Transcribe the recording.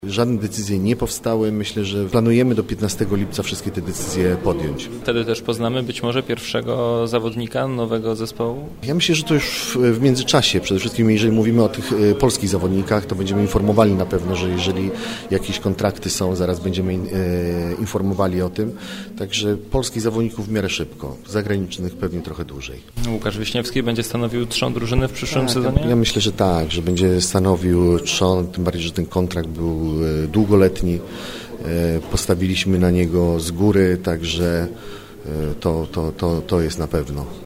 Żadne decyzje nie powstały. Myślę, że planujemy do 15 lipca wszystkie te decyzje podjąć. Wtedy też poznamy być może pierwszego zawodnika nowego zespołu? Ja myślę, że to już w międzyczasie. Przede wszystkim jeżeli mówimy o tych polskich zawodnikach, to będziemy informowali na pewno, że jeżeli jakieś kontrakty są, zaraz będziemy informowali o tym. Także polskich zawodników w miarę szybko, zagranicznych pewnie trochę dłużej. Łukasz Wiśniewski będzie stanowił trzon drużyny w przyszłym sezonie? Ja myślę, że tak, że będzie stanowił trzon, tym bardziej, że ten kontrakt był długoletni. Postawiliśmy na niego z góry, także to jest na pewno.